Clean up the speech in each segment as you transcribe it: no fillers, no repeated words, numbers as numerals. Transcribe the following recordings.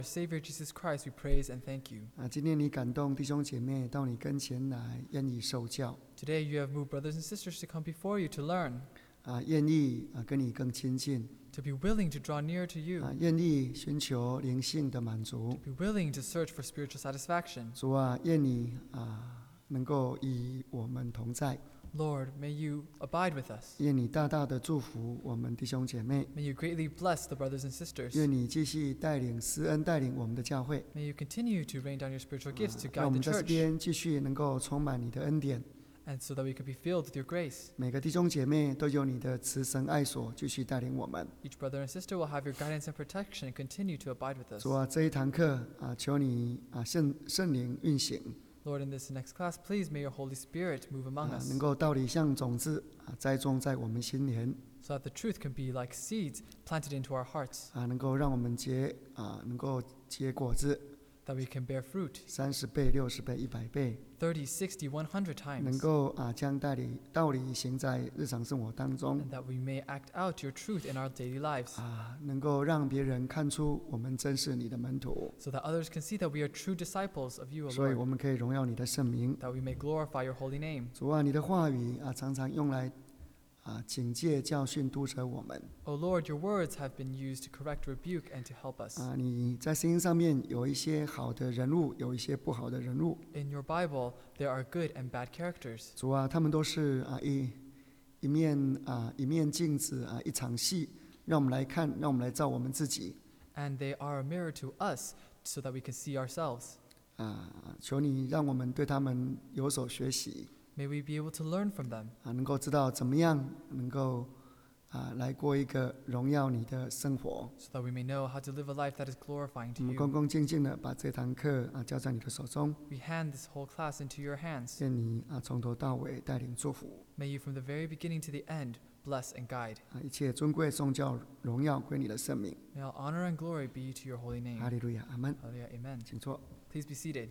Savior Jesus Christ, we praise and thank you. 今天你感动弟兄姐妹到你跟前来，愿意受教。 Today you have moved brothers and sisters to come before you to learn, 愿意跟你更亲近， to be willing to draw near to you, 愿意寻求灵性的满足。 to be willing to search for spiritual satisfaction. 主啊，愿你能够与我们同在， Lord, may you abide with us. 愿你大大的祝福我们弟兄姐妹， May you greatly bless the brothers and sisters. 愿你继续带领施恩带领我们的教会， May you continue to rain down your spiritual gifts to 让我 guide 们 the 在这 church, 边继续能够充满你的恩典。 and so that we could be filled with your grace. 每个弟兄姐妹都有你的慈神爱所，继续带领我们。 Each brother and sister will have your guidance and protection and continue to abide with us. 主啊，这一堂课求你圣灵运行， Lord, in this next class, please may your Holy Spirit move among us, 能够道理像种子栽种在我们心田， so that the truth can be like seeds planted into our hearts, 能够让我们能够结果子 that we can bear fruit ，30倍、60倍、100倍， 30, 60, 100 能 times, 够将道理行在日常生活当中， and that we may act out your truth in our daily lives, 能够让别人看出我们真是你的门徒， so that others can see that we are true disciples of you, O 所以我 Lord, 们可以荣耀你的圣名。 that we may glorify your holy name. 主啊，你的话语常常用来警戒、教训、督责我们。 O Lord, your words have been used to correct, rebuke, and to help us. 你在圣经上面有一些好的人物，有一些不好的人物。 In your Bible, there are good and bad characters. 主啊，他们都是一面镜子一场戏，让我们来看，让我们来照我们自己。 And they are a mirror to us so that we can see ourselves. 求你让我们对他们有所学习， May we be able to learn from them, 能够知道怎么样能够来过一个荣耀你的生活。 so that we may know how to live a life that is glorifying 我 to 们 you. 恭恭敬敬的把这堂课交在你的手中， We hand this whole class into your hands. 愿你从头到尾带领祝福， May you from the very beginning to the end bless and guide. 一切尊贵颂教荣耀归你的圣名。 May all honor and glory be to your holy name. 哈利路亚，阿门。 Hallelujah, amen. 请坐。 Please be seated.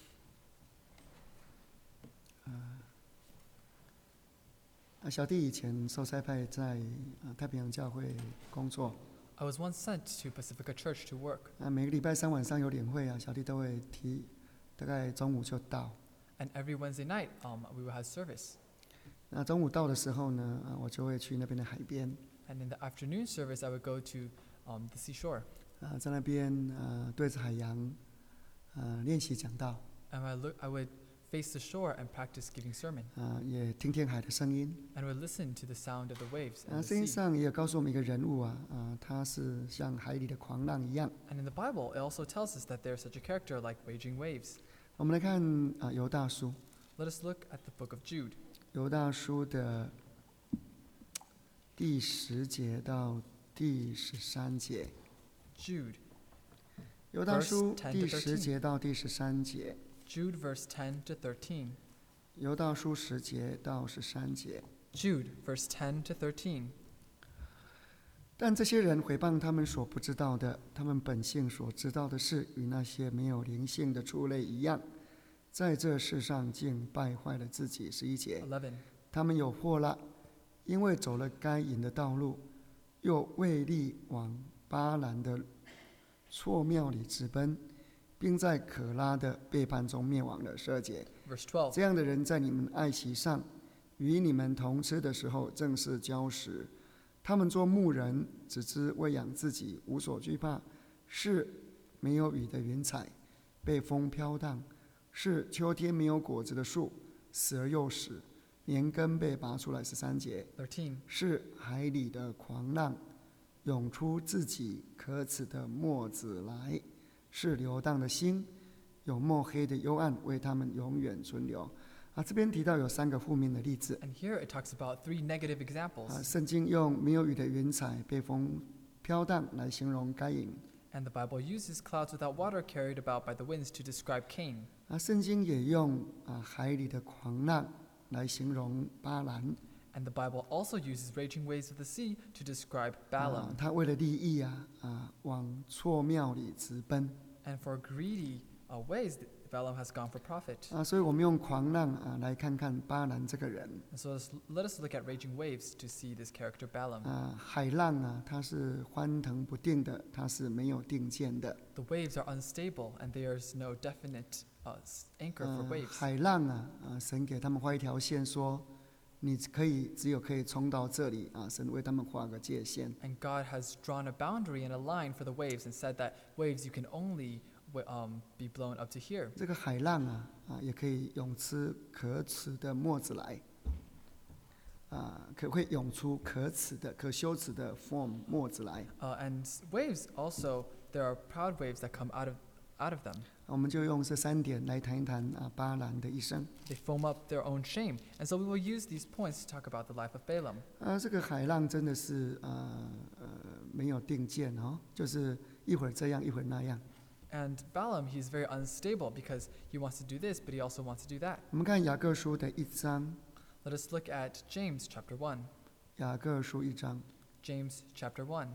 小弟以前受差派在太平洋教会工作， I was once sent to Pacifica Church to work, 每个礼拜三晚上有领会小弟都会大概中午就到。 and every Wednesday night we will have service. 那中午到的时候呢，我就会去那边的海边， And in the afternoon service, I would go to the seashore, 在那边对着海洋练习讲道， and I would face the shore and practice giving sermon, 也听听海的声音。 and would listen to the sound of the waves and 圣经 the sea. 上也有告诉我们一个人物他是像海里的狂浪一样。 And in the Bible, it also tells us that there's such a character like raging waves. 我们来看犹大书， Let us look at the book of Jude. 犹大书的第10节到第13节。 Jude, 犹大书 10 第 to 10节到第13节。 Jude verse 10 to 13. 犹大书10节到13节。 Jude verse 10 to 13. 但这些人毁谤他们所不知道的，他们本性所知道的事，与那些没有灵性的畜类一样，在这世上竟败坏了自己。11节， 11. 他们有祸了，因为走了该隐的道路，又为利往巴兰的错庙里直奔，并在可拉的背叛中灭亡了。12节， Verse 12. 这样的人在你们爱席上与你们同吃的时候，正是礁石。他们做牧人，只知喂养自己，无所惧怕，是没有雨的云彩，被风飘荡，是秋天没有果子的树，死而又死，连根被拔出来。13节， 13. 是海里的狂浪，涌出自己可耻的沫子来，是流荡的心，有墨黑的幽暗为他们永远存留。这边提到有3个负面的例子。 And here it talks about 3 negative examples. 圣经用没有雨的云彩被风飘荡来形容该隐。 And the Bible uses clouds without water carried about by the winds to describe Cain. 圣经也用海里的狂浪来形容巴兰。 And the Bible also uses raging waves of the sea to describe Balaam. 他为了利益往错庙里直奔。 And for greedy ways, Balaam has gone for profit. 所以我们用狂浪来看看巴兰这个人。 And so let us look at raging waves to see this character Balaam. 海浪它是翻腾不定的，它是没有定见的。 The waves are unstable, and there is no definite anchor for waves. 海浪神给他们画一条线说，你只有可以冲到这里神为他们画个界限。 And God has drawn a boundary and a line for the waves and said that waves you can only be blown up to here. 这个海浪也可以涌出可耻的沫子来，会涌出可羞耻的 form 沫子来。 And waves also, there are proud waves that come out of them. 我们就用这3点来谈一谈巴兰的一生。 They foam up their own shame. And so we will use these points to talk about the life of Balaam. 这个海浪真的是没有定见就是一会儿这样一会儿那样。 And Balaam, he's very unstable because he wants to do this, but he also wants to do that. 我们看雅各书的1章。 Let us look at James chapter 1. 雅各书1章。 James chapter 1.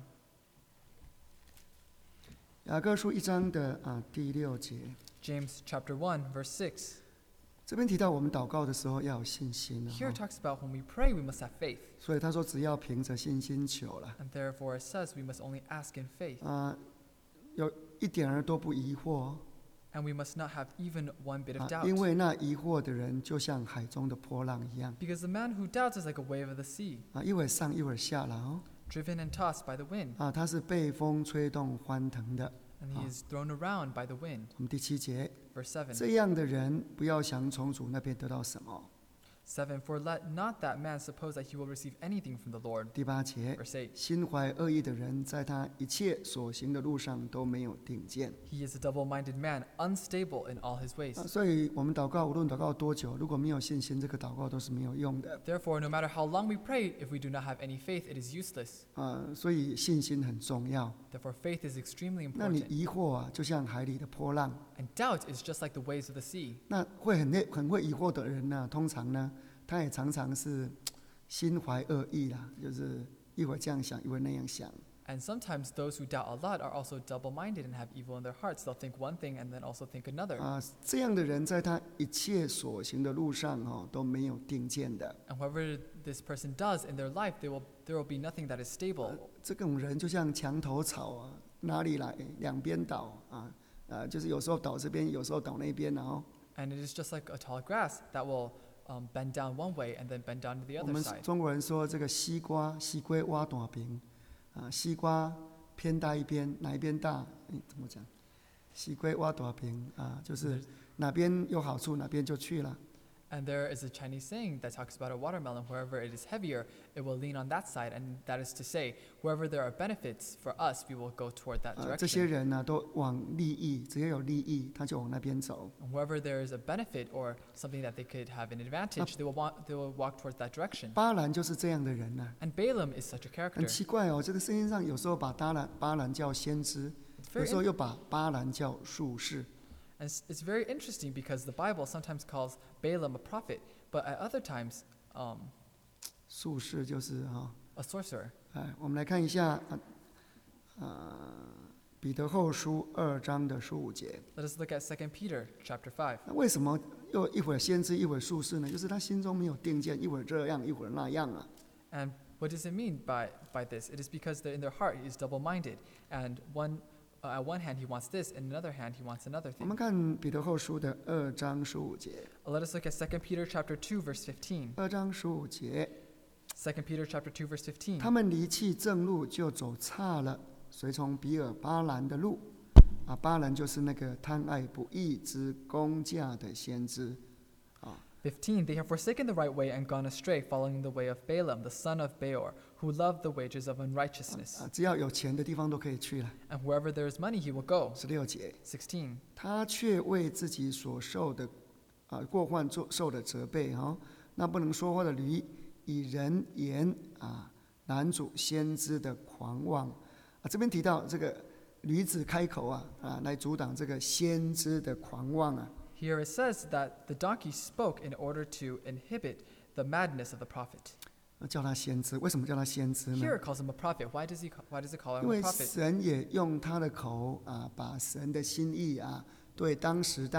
雅各书1章的第6节。 James chapter 1 verse 6. 这边提到我们祷告的时候要有信心。 Here it talks about when we pray, we must have faith. 所以他说只要凭着信心求了。 And therefore it says we must only ask in faith. 有一点儿都不疑惑。 And we must not have even one bit of doubt. 因为那疑惑的人就像海中的波浪一样。 Because the man who doubts is like a wave of the sea. 一会儿上一会儿下了 Driven and tossed by the wind. 他是被风吹动欢腾的。 And he is thrown around by the wind. 我们第7节。 Verse 7. 这样的人不要想从主那边得到什么。 7. For let not that man suppose that he will receive anything from the Lord. 第8节。 Verse 8. 心怀恶意的人，在他一切所行的路上都没有定见。 He is a double-minded man, unstable in all his ways. 所以我们祷告，无论祷告多久，如果没有信心，这个祷告都是没有用的。 Therefore, no matter how long we pray, if we do not have any faith, it is useless. 所以信心很重要。 Therefore, faith is extremely 那你 important. 疑惑就像海里的波浪。 And doubt is just like the waves of the sea. 那会很会疑惑的人呢，通常呢，他也常常是心怀恶意啦，就是一会儿这样想，一会儿那样想。 And sometimes those who doubt a lot are also double-minded and have evil in their hearts. They'll think one thing and then also think another. 这样的人在他一切所行的路上都没有定见的。 And whatever this person does in their life, there will be nothing that is stable. 这种人就像墙头草哪里来两边倒就是有时候倒这边，有时候倒那边 And it is just like a tall grass that will bend down one way and then bend down to the 我 other 们 side. 中国人说这个西瓜挖大饼西瓜偏大一边，哪一边大？怎么讲？西瓜挖大饼就是哪边有好处，哪边就去了。 And there is a Chinese saying that talks about a watermelon. Wherever it is heavier, it will lean on that side. And that is to say, wherever there are benefits for us, we will go toward that 这些 direction. 人呢，都往利益，只要有利益，他就往那边走。 And wherever there is a benefit or something that they could have an advantage, they will walk towards that direction. 巴兰就是这样的人呢。 And Balaam is such a 很 character. 奇怪这个圣经上有时候把巴兰叫先知， It's 有 very 时候又把巴兰叫术士。 And it's very interesting because the Bible sometimes calls Balaam a prophet, but at other times, 术士就是 a sorcerer. 我们来看一下彼得后书2章的15节。 Let us look at 2 Peter chapter 5. 那为什么又一会儿先知一会儿术士呢？就是他心中没有定见，一会儿这样一会儿那样 And what does it mean by this? It is because in their heart he is double-minded, and at one hand he wants this, and another hand he wants another 我们 thing. 看彼得后书的2章15节。 Let us look at 2 Peter chapter 2 verse 15. 2章15节， 2 Peter chapter 2 verse 15. 他们离弃正路，就走岔了，随从比尔巴兰的路。巴兰就是那个贪爱不义之工价的先知。 15. They have forsaken the right way and gone astray, following the way of Balaam, the son of Beor, who loved the wages of unrighteousness. 只要有钱的地方都可以去了。 And wherever there is money, he will go. 16节， 16. 他却为自己所受的过患受的责备那不能说话的驴，以人言拦阻先知的狂妄这边提到这个驴子开口来阻挡这个先知的狂妄 Here it says that the donkey spoke in order to inhibit the madness of the prophet. 叫他先知。为什么叫他先知呢？ Here it calls him a prophet. Why does it call 因 him 为 a prophet? 神也用他的口把神的心意对当时代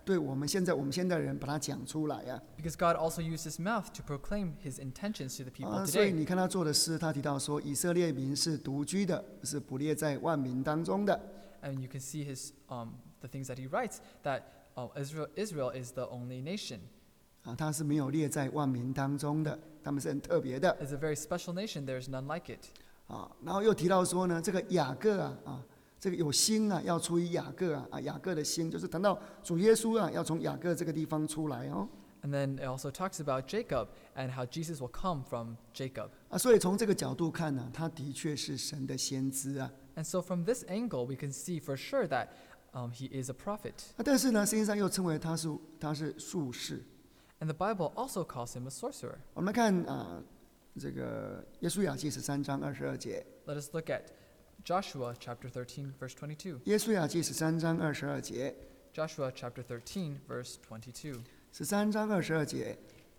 对我们现在人把它讲出来啊。 Because God also used his mouth to proclaim his intentions to the people 所以 today. 你看他做的诗，他提到说，以色列民是独居的，是不列在万民当中的。 And you can see the things that he writes, that Israel is the only nation. 他是没有列在万民当中的，他们是很特别的。 It's a very special nation. There's none like it. 然后又提到说呢，这个雅各这个有星要出于雅各雅各的星就是谈到主耶稣要从雅各这个地方出来哦。 And then it also talks about Jacob and how Jesus will come from Jacob. 所以从这个角度看呢，他的确是神的先知啊。 And so from this angle, we can see for sure that he is a prophet. 但是呢，圣经上又称为他是术士。 And the Bible also calls him a sorcerer. 我们看这个约书亚记13章22节。 Let us look at Joshua chapter 13, verse 22. 约书亚记13章22节。 Joshua chapter 13, verse 22. 13章22节。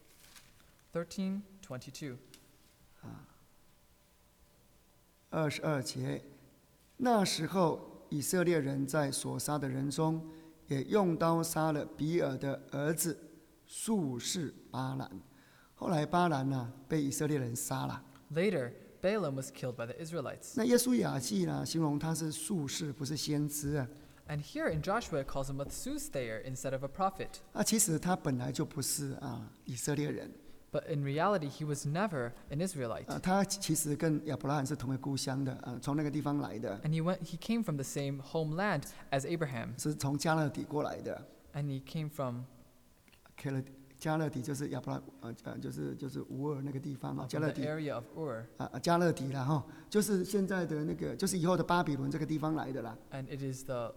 13:22. 22节，那时候以色列人在所杀的人中，也用刀杀了比尔的儿子术士巴兰。后来巴兰被以色列人杀了。 Later, Balaam was killed by the Israelites. 那约书亚记形容他是术士，不是先知啊。 And here in Joshua, it calls him a soothsayer instead of a prophet. 其实他本来就不是以色列人。 But in reality, he was never an Israelite. 他其实跟亚伯拉罕是同为故乡的从那个地方来的。 And he came from the same homeland as Abraham. 是从加勒底过来的。 And he came from 加勒底就是亚伯拉就是乌尔那个地方加 from 勒 the 底 area of Ur. 加勒底啦就是现在的那个就是以后的巴比伦这个地方来的啦。 And it is the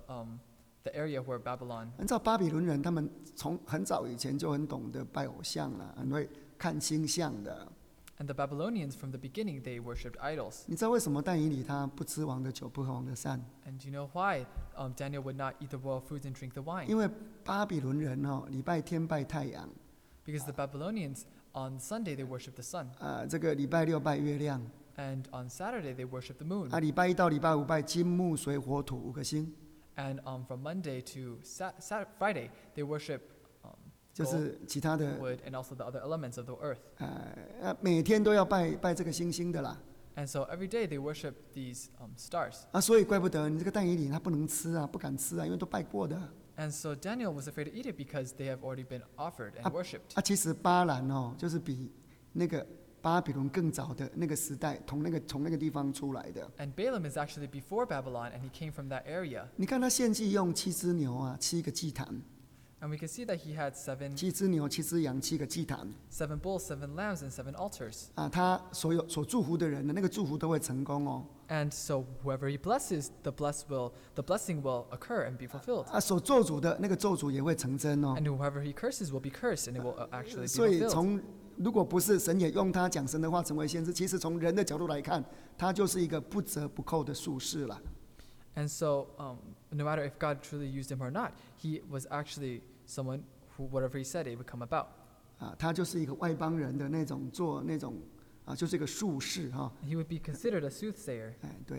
area where Babylon. 按照巴比伦人，他们从很早以前就很懂得拜偶像了，很会看星象的。 And the Babylonians, from the beginning, they worshipped idols. 你知道为什么但以理他不吃王的酒，不喝王的膳？ And do you know why Daniel would not eat the royal foods and drink the wine? 因为巴比伦人礼拜天拜太阳， Because the Babylonians, on Sunday, they worship the sun. 这个礼拜六拜月亮， And on Saturday, they worship the moon. 礼拜一到礼拜五拜金木水火土5个星， And from Monday to Friday, they worship 就 gold, 是其他的 wood, and also the other elements of the earth. 每天都要拜这个星星的啦。 And so every day they worship these stars. 所以怪不得你这个但以理他不能吃不敢吃因为都拜过的。 And so Daniel was afraid to eat it because they have already been offered and worshipped. 其实巴兰就是比那个巴比伦更早的那个时代，从那个地方出来的。 And Balaam is actually before Babylon, and he came from that area. 你看他献祭用7只牛7个祭坛， And we can see that he had 7只牛7只羊7个祭坛。 seven bulls, 7 lambs, and 7 altars. 他所祝福的人的那个祝福都会成功哦。 And so whoever he blesses, the blessing will occur and be fulfilled. 所咒诅的那个咒诅也会成真哦。 And whoever he curses will be cursed, and it will actually be 所以 fulfilled. 如果不是神也用他讲神的话成为先知，其实从人的角度来看，他就是一个不折不扣的术士了。 And so no matter if God truly used him or not, he was actually someone who whatever he said, it would come about. 他就是一个外邦人的那种做那种就是一个术士 He would be considered a soothsayer. 对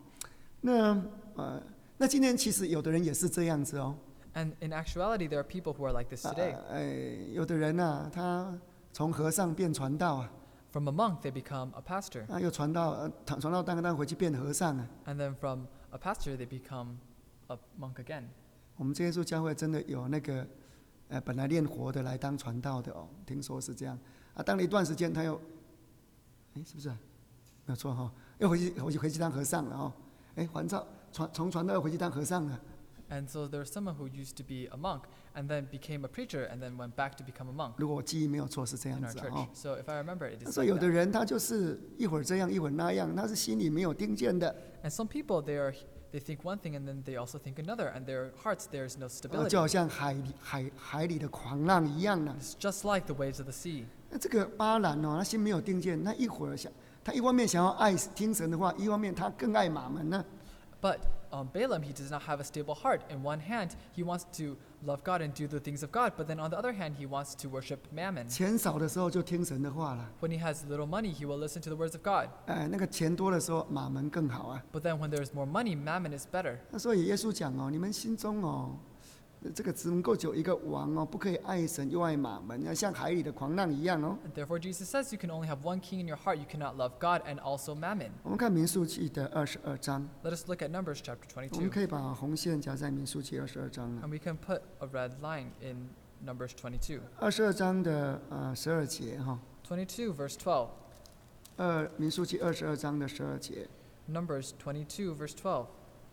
那今天其实有的人也是这样子哦。 And in actuality, there are people who are like this today. 有的人他从和尚变传道 From a monk, they become a pastor. 又传道当回去变和尚 And then from a pastor, they become a monk again. 我们这耶稣教会真的有那个本来练活的来当传道的哦，听说是这样当了一段时间他又是不是没有错又回去当和尚了从传道又回去当和尚了。 And so there's someone who used to be a monk and then became a preacher and then went back to become a monk 如果我记忆没有错是这样 in our 子 church. So if I remember, it is 所以 like 有的 that. 人他就是一会儿这样一会儿那样，他是心里没有定见的。 And some people, they think one thing and then they also think another. And their hearts, there's no 就 stability. 好像海里的狂浪一样呢。 It's just like the waves of the sea. 那这个巴兰他心没有定见，那一会儿他一方面想要爱听神的话，一方面他更爱马门呢。 But Balaam, he does not have a stable heart. In one hand, he wants to love God and do the things of God. But then on the other hand, he wants to worship mammon. 钱少的时候就听神的话了， When he has little money, he will listen to the words of God. 那个钱多的时候马门更好 But then when there's more money, mammon is better. 那所以耶稣讲你们心中这个只能够只有一个王哦，不可以爱神又爱马门，要像海里的狂浪一样哦。 And therefore, Jesus says you can only have one king in your heart. You cannot love God and also mammon. 我们看民数记的22章， Let us look at Numbers chapter 我们 22. 可以把红线夹在民数记22章了。 And we can put a red line in Numbers 22. 22章的12节哈， 22, verse 12. 民数记22章的12节 Numbers 22, verse 12.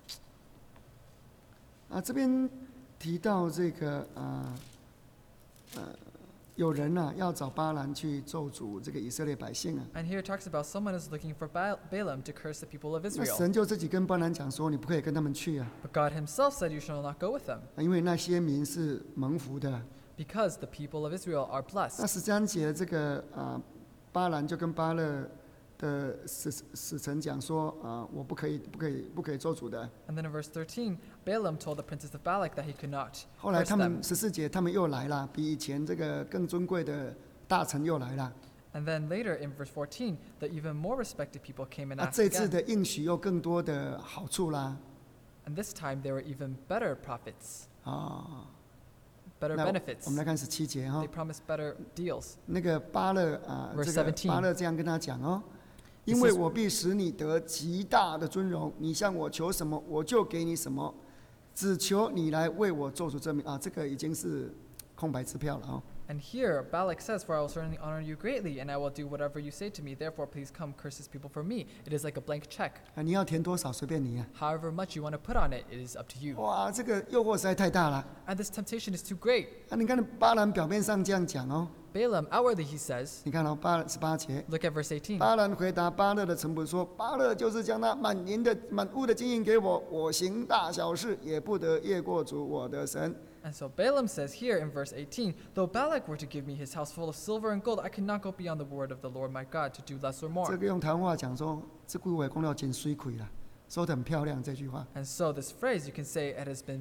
这边提到这个有人要找巴兰去咒诅这个以色列百姓啊。 And here it talks about someone is looking for Balaam to curse the people of 那 Israel. 神就自己跟巴兰讲说，你不可以跟他们去啊， But God himself said you shall not go with them, 因为那些民是蒙福的。 because the people of Israel are 那 blessed. 13节这个巴兰就跟巴勒的使臣讲说我不可以咒诅的。 And then in verse 13, Balaam told the princes of Balak that he could not 后来 curse 他们 them. 14节他们又来了，比以前这个更尊贵的大臣又来了。 And then later in verse 14, the even more respected people came and asked 这次 again. 的应许又更多的好处啦。 And this time there were even better profits, 那 better 我 benefits. 们来看17节哈 They，promised better deals. 那个巴勒这 Verse 个 17. 巴勒这样跟他讲哦， This 因为 is- 我必使你得极大的尊荣，你向我求什么，我就给你什么，只求你来为我做出证明这个已经是空白支票了哦。 And here Balak says, For I will certainly honor you greatly, and I will do whatever you say to me. Therefore, please come, curse this people for me. It is like a blank check. 你要填多少随便你啊。 However much you want to put on it, it is up to you. 哇，这个诱惑实在太大了。 And this temptation is too great. 你看巴兰表面上这样讲哦， Balaam, outwardly he says, 你看18节， look at verse 18. 巴兰回答巴勒的臣仆说：“巴勒就是将那满屋的金银给我，我行大小事也不得越过主我的神。” And so Balaam says here in verse 18, Though Balak were to give me his house full of silver and gold, I could not go beyond the word of the Lord my God to do less or 这 more. 个用台湾话讲说，这句话讲了真水亏了，说得很漂亮这句话。 And so this phrase, you can say it has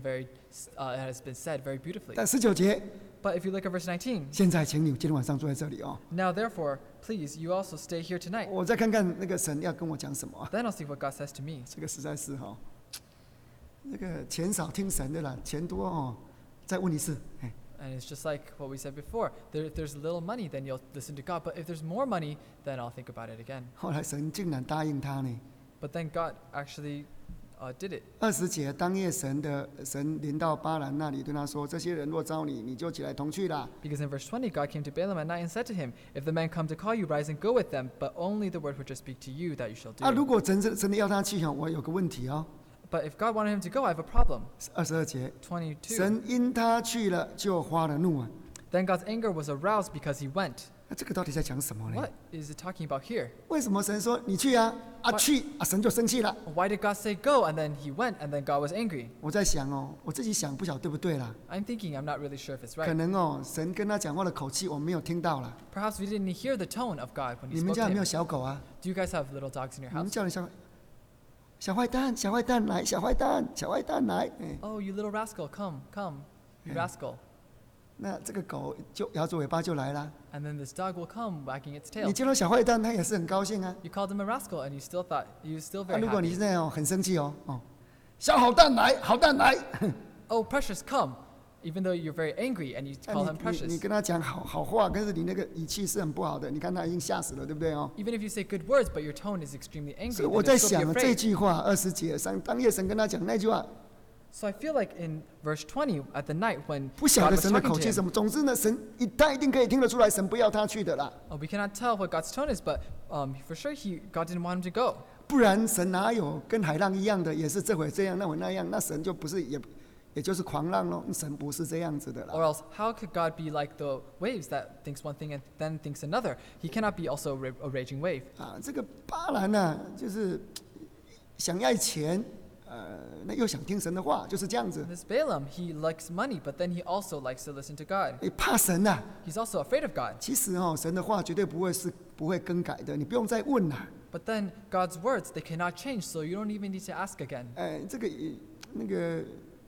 been said very beautifully. 但19节， But if you look at verse 19, 现在请你今天晚上坐在这里哦， now therefore, please, you also stay here tonight. 我再看看那个神要跟我讲什么。 Then I'll see what God says to me. 这个实在是那个钱少听神的啦，钱多再问一次。 And it's just like what we said before. If there's little money, then you'll listen to God. But if there's more money, then I'll think about it again. 后来神竟然答应他呢。 But then God actually did it. 20节，当夜神临到巴兰那里，对他说：“这些人若招你，你就起来同去啦。” Because in verse 20, God came to Balaam at night and said to him, If the men come to call you, rise and go with them, but only the word which I speak to you that you shall 如 do. 果真的要他去我有个问题哦。 But if God wanted him to go, I have a problem. 22节， 22. 神因他去了，就发了怒啊。 Then God's anger was aroused because he went. 这个到底在讲什么呢？ What is it talking about here? 为什么神说你去啊？去神就生气了。 Why did God say go and then he went and then God was angry? 我在想我自己想不晓得对不对啦。 I'm thinking, I'm not really sure if it's 可 right. 能神跟他讲话的口气我没有听到了。 Perhaps we didn't hear the tone of God when he 你们 spoke 家 to 有没有 him. 小狗啊？ Do you guys have little dogs in your 你们 house? 叫你小坏蛋，小坏蛋来，小坏蛋来。 Oh, you little rascal, come, you Yeah. rascal. 那这个狗就摇着尾巴就来了。 And then this dog will come wagging its 你 tail. 见到小坏蛋，它也是很高兴啊。 You called him a rascal and you still very 如果你 happy. 现在很生气小好蛋来，好蛋来。 Oh, precious, come. Even though you're very angry and you call him 你 precious. 跟他讲好话，可是你那个语气是很不好的，你看他已经吓死了，对不对哦？ Even if you say good words, but your tone is extremely 所 angry, 以 then 我在 you'll still 想 be 这 afraid. 句话20节当夜神跟他讲那句话， So I feel like in verse 20, at the night when 不晓 God 得 was 神的 talking 口 to 气什 him, 么。总之呢，他一定可以听得出来，神不要他去的啦。 we cannot tell what God's tone is, but for sure God didn't want him to go. 不然神哪有跟海浪一样的，也是这会这样，那会那样？那神就不是也就是狂浪咯。神不是这样子的 Or 啦。 else, how could God be like the waves that thinks one thing and then thinks another? He cannot be also a raging wave. 这个巴兰呢，就是想要钱，那又想听神的话，就是这样子。 This Balaam, he likes money, but then he also likes to listen to God. 怕神呐。 He's also afraid of God. 其实神的话绝对不会更改的，你不用再问啦。 But then God's words, they cannot change, so you don't even need to ask again. 这个那个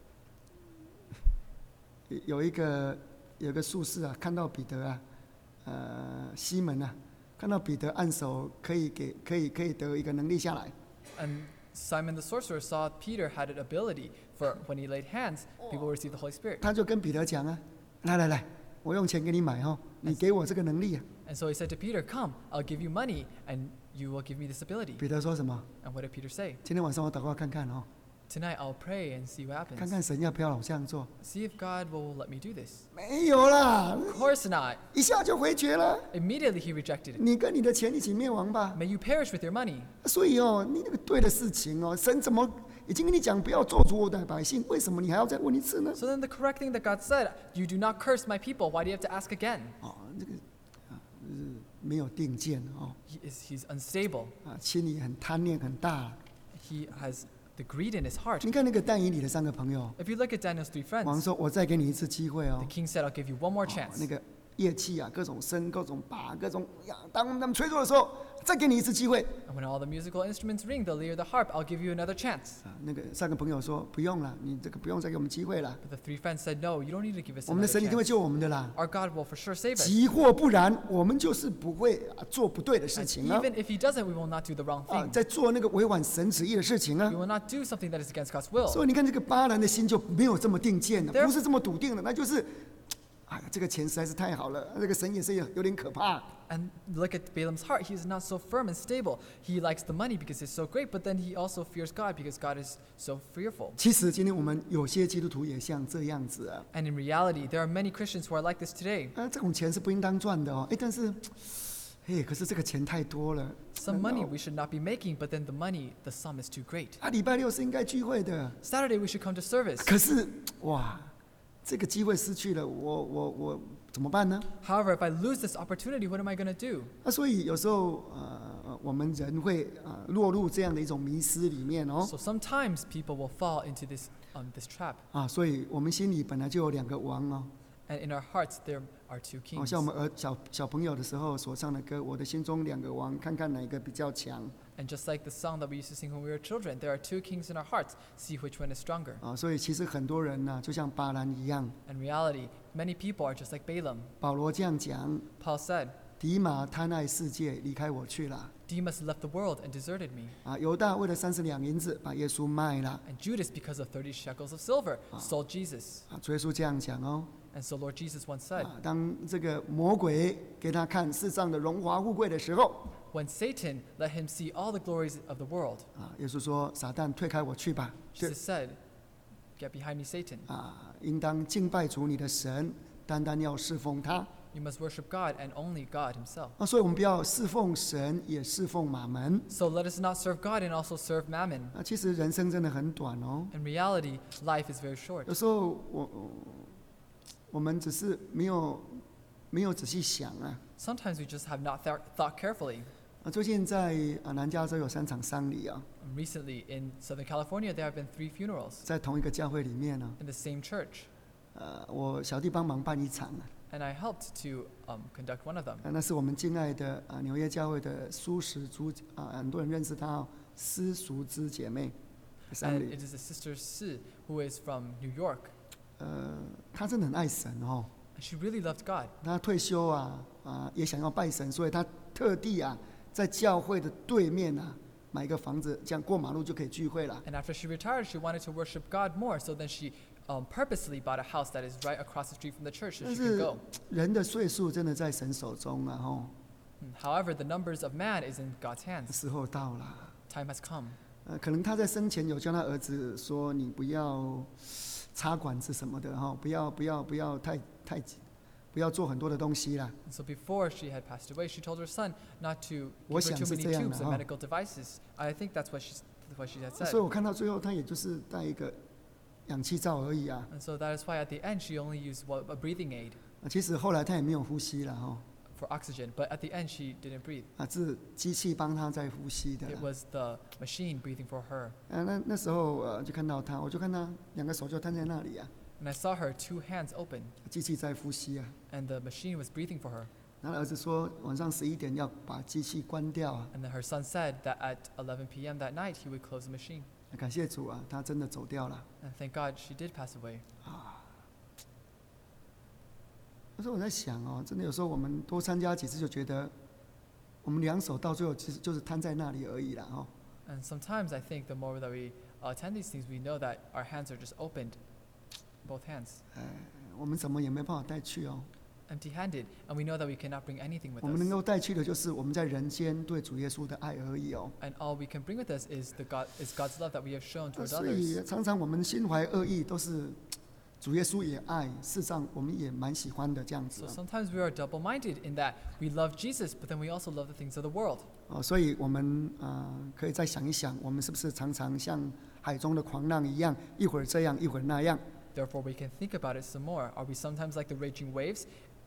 有一个术士啊，看到彼得啊，西门啊，看到彼得按手可以得一个能力下来。 And Simon the sorcerer saw Peter had an ability for when he laid hands, people received the Holy Spirit. 他就跟彼得讲啊，来，我用钱给你买你给我这个能力啊。 And so he said to Peter, "Come, I'll give you money, and you will give me this ability." 彼得说什么？ And what did Peter say? 今天晚上我祷告看看 Tonight I'll pray and see what 看 happens. 看神要不要我这样做。 See if God will let me do this. 没有啦， Of course not. 一下就回绝了。 Immediately he rejected it. 你跟你的钱一起灭亡吧。 May you perish with your money. 所以你那个对的事情神怎么已经跟你讲不要做主我的百姓，为什么你还要再问一次呢？ So then the correct thing that God said, "You do not curse my people." Why do you have to ask again? 这个没有定见 He's unstable. 心里很贪念很大。 He has the greed in his heart. 你看那个但以理的3个朋友， If you look at Daniel's 3 王 friends, 说：“我再给你一次机会 the king said, "I'll give you one more chance." 那个乐器啊，各种笙、各种拔、各种呀，当他们吹奏的时候，再给你一次机会。 And when all the musical instruments ring, the lyre, the harp, I'll give you another chance. 那个3个朋友说：“不用了，你这个不用再给我们机会了， But the 3 friends said, "No, you don't need to give us 我们的 another 神一定会 chance. 救我们的啦。 Our God will for sure save us. 急或不然，我们就是不会做不对的事 And 情啊， even if he doesn't, we will not do the wrong thing. 在做那个违反神旨意的事情啊 We。will not do something that is against God's will. 所以你看，这个巴兰的心就没有这么定见了， There- 不是这么笃定的，那就是，哎呀，这个钱实在是太好了，这个神也是有点可怕。 And look at Balaam's heart. He is not so firm and stable. He likes the money because it's so great, but then he also fears God because God is so fearful. 其实今天我们有些基督徒也像这样子啊， And in reality, there are many Christians who are like this today. 这种钱是不应当赚的但是，可是这个钱太多了。 Some money we should not be making, but then the money, the sum is too great. 礼拜六是应该聚会的， Saturday we should come to service. 可是哇，这个机会失去了，我怎么办呢？ However, if I lose this opportunity, what am I going to do? 所以有时候我们人会落入这样的一种迷失里面 So sometimes people will fall into this trap. 所以我们心里本来就有2个王 And in our hearts, there are 2 kings. 像我们小朋友的时候所唱的歌，我的心中2个王，看看哪一个比较强 And just like the song that we used to sing when we were children, there are 2 kings in our hearts. See which one is stronger. 所以其实很多人就像巴兰一样， In reality, many people are just like Balaam. 保罗这样讲， Paul said, 迪马贪爱世界，离开我去了。 Demas left the world and deserted me. 犹大为了30两银子把耶稣卖了。 And Judas, because of 30 shekels of silver, sold Jesus. 主耶稣这样讲 And so Lord Jesus once said, 当这个魔鬼给他看世上的荣华富贵的时候， when Satan let him see all the glories of the world, 耶稣说：“撒旦，退开我去吧。” Jesus said, "Get behind me, Satan. 应当敬拜主你的神，单单要侍奉他。 You must worship God and only God himself." 所以我们不要侍奉神，也侍奉马门。 So let us not serve God and also serve mammon. 其实人生真的很短 In reality, life is very short. 有时候我们只是没有仔细想 Sometimes we just have not thought carefully. 最近在南加州有3场丧礼 Recently, in Southern California, there have been 3 funerals 在同一个教会里面 in the same church. 我小弟帮忙办一场 And I helped to conduct one of them. 那是我们敬爱的纽约教会的苏石珠很多人认识她施淑芝姐妹的丧 And 礼 it is a sister Sue who is from New York. 她真的很爱神 And she really loved God. 她退休也想要拜神，所以她特地在教会的对面买一个房子，这样过马路就可以聚会了。 And after she retired, she wanted to worship God more. So then she purposely bought a house that is right across the street from the church so 但 she could 是 go. 人的岁数真的在神手中 However, the numbers of man is in God's hands. 时候到了。 Time has come. 可能他在生前有叫他儿子说：“你不要插管子什么的不要不要做很多的东西啦。 And so before she had passed away, she told her son not to 我 give her 想 too 是 many 这样的 tubes of 哈。 medical devices. I think that's what she had 所以 said. 我看到最后，他也就是带一个氧气罩而已 And so that is why at the end she only used a breathing aid 其实后来他也没有呼吸了 for oxygen. But at the end she didn't breathe. 是机器帮他在呼吸的 It was the machine breathing for her. 那时候就看到他，我就看他2个手就摊在那里 And I saw her 2 hands open, 机器在呼吸 and the machine was breathing for her. 然后儿子说晚上11点要把机器关掉 And then her son said that at 11 p.m. that night he would close the machine. 感谢主他真的走掉了。 And thank God she did pass away. 可是我在想真的有时候我们多参加几次就觉得，我们2手到最后其实就是摊在那里而已啦 And sometimes I think the more that we attend these things, we know that our hands are just opened, both hands, 我们什么也没办法带去哦。 empty-handed, and we know that we cannot bring anything with 我们能 us. 够带去的就是我们在人间对主耶稣的爱而已哦。 And all we can bring with us is God's love that we have shown towards 所以 others. 常常我们心怀恶意，都是主耶稣也爱，事实上我们也蛮喜欢的这样子 So 哦。 sometimes we are double-minded in that we love Jesus, but then we also love the things of the world. 所以我们可以再想一想，我们是不是常常像海中的狂浪一样，一会儿这样，一会儿那样？ Therefore, we can think about it some more. Are we sometimes like the raging waves?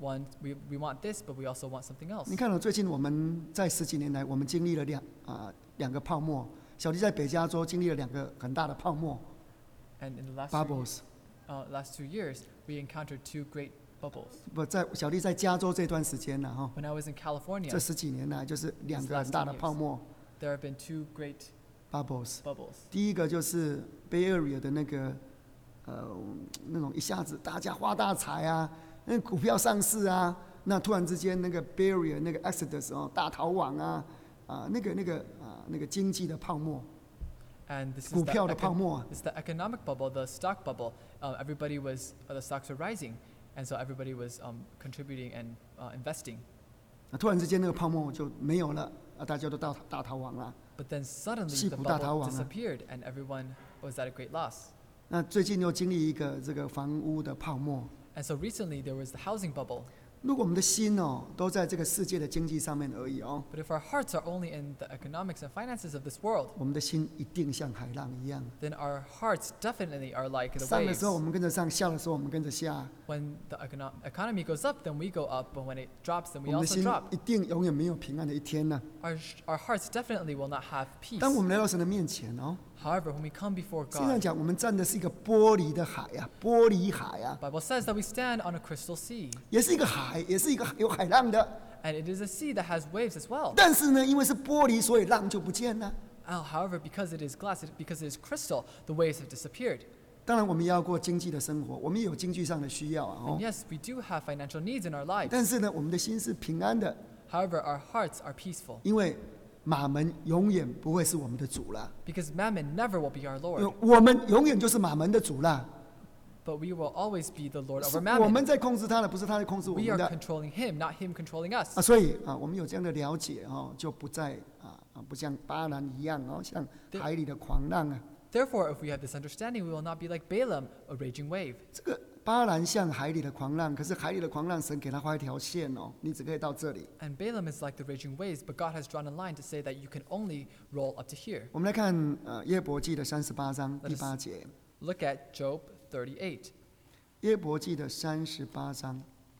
We want this, but we also want something else. 你看最近我们在10几年来，我们经历了两个泡沫。小弟在北加州经历了2个很大的泡沫 And in the bubbles。 last 2 years, we encountered 2 great bubbles. 不在小弟在加州这段时间呢，哈， When I was in California, 这10几年来就是2个很大的泡沫 there have been 2 great bubbles。 bubbles. 第一个就是 Bay Area 的那个那种一下子大家发大财啊，那股票上市啊，那突然之间那个 Bay Area 那个 Exodus 大逃亡啊，那个经济的泡沫， And this is 股票的泡沫。 this is the economic bubble, the stock bubble. Everybody was the stocks were rising, and so everybody was contributing and investing. 突然之间那个泡沫就没有了，大家都大逃亡了。 But then suddenly 戏 the 骨大逃 bubble 亡了。 disappeared, and everyone was at a great loss. 那最近又经历一个这个房屋的泡沫。 And so recently there was the housing bubble. 如果我们的心都在这个世界的经济上面而已哦， But if our hearts are only in the economics and finances of this world, 我们的心一定像海浪一样。 then our hearts definitely are like the 上的 waves. 时候我们跟着上，下的时候我们跟着下。 When the economy goes up, then we go up, but when it drops, then 我 we 们的 also 心 drop. 一定永远没有平安的一天呢。 Our hearts definitely will not have peace. 当我们来到神的面前 However, when we come before 圣经上 God, 讲，我们站的是一个玻璃的海啊，玻璃海啊， the Bible says that we stand on a crystal sea, 也是一个海，也是一个有海浪的。 and it is a sea that has waves as well. 但是呢，因为是玻璃，所以浪就不见了。 However, because it is glass, because it is crystal, the waves have disappeared. 当然，我们也要过经济的生活，我们也有经济上的需要啊 And yes, we do have financial needs in our lives. 但是呢，我们的心是平安的， However, our hearts are peaceful, 因为马门永远不会是我们的主了， because mammon never will be our 因为 Lord, 我们永远就是马门的主了。 but we will always be the Lord 是 over 我 mammon. 们在控制他的，不是他在控制我 We 们 are 的 controlling him, not him controlling us. 所以我们有这样的了解就不再不像巴兰一样像海里的狂浪啊。 Therefore, if we have this understanding, we will not be like Balaam, a raging wave. 这个巴兰像海里的狂浪，可是海里的狂浪，神给他画一条线你只可以到这里。 And Balaam is like the raging waves, but God has drawn a line to say that you can only roll up to here. 我们来看约伯记的38章 Let 第 us 8节， Look at Job 38. 约伯记的38章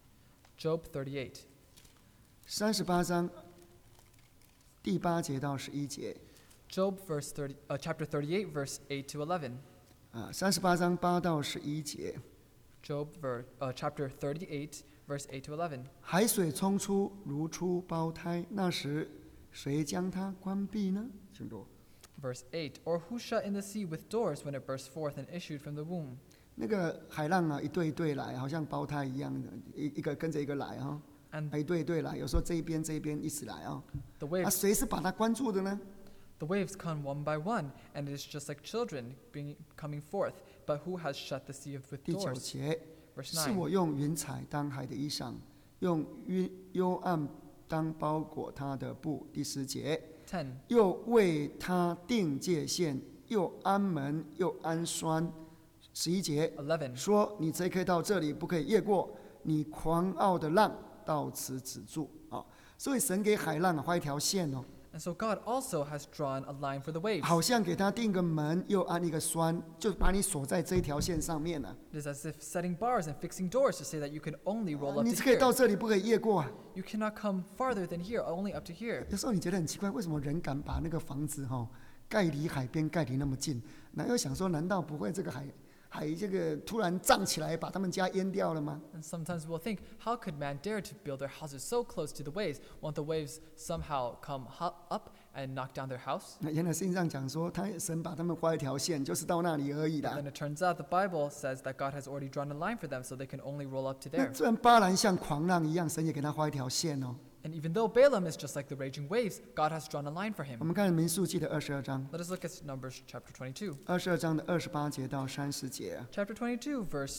Job 38. ，38章第8节到11节 Job chapter 38, verse 8 to 11. 38章8到11节， Job chapter 38, verse 8 to 11. 海水冲出如出胞胎，那时谁将它关闭呢？请读。 Verse 8. Or who shut in the sea with doors when it burst forth and issued from the womb? 那个海浪一对一对来，好像胞胎一样的，一个跟着一个来 And 一对一对来，有时候这一边一起来 the waves, 谁是把它关住的呢？ the waves come one by one, and it is just like children coming forth. But who has shut the sea with 第9 doors? 节， Verse 是 9. 我用云彩当海的衣裳，用幽暗当包裹它的布。第10节， 10. 又为它定界限，又安门，又安栓。11节， 11. 说你才可以到这里，不可以越过。你狂傲的浪到此止住所以神给海浪画一条线 And so God also has drawn a line for the waves. 好像给他定个门，又安一个栓，就把你锁在这一条线上面了。 It is as if setting bars and fixing doors to say that you can only roll up 你 to 只可以到 here. 这里，不可以越过 You cannot come farther than here, only up to here. 有时候你觉得很奇怪，为什么人敢把那个房子盖离海边盖离那么近？然后想说，难道不会这个海这个突然涨起来，把他们家淹掉了吗？ And sometimes we'll think, how could man dare to build their houses so close to the waves? Won't the waves somehow come up and knock down their house? 那原来圣经上讲说，神把他们画一条线，就是到那里而已 But 啦 then。it turns out the Bible says that God has already drawn a line for them, so they can only roll up to 那 there. 虽然巴兰像狂浪一样，神也给他画一条线 And even though Balaam is just like the raging waves, God has drawn a line for 我 him. 们看民数记的22章 Let us look at Numbers chapter 22. ，22章的28节到30节啊。 Chapter 22, verse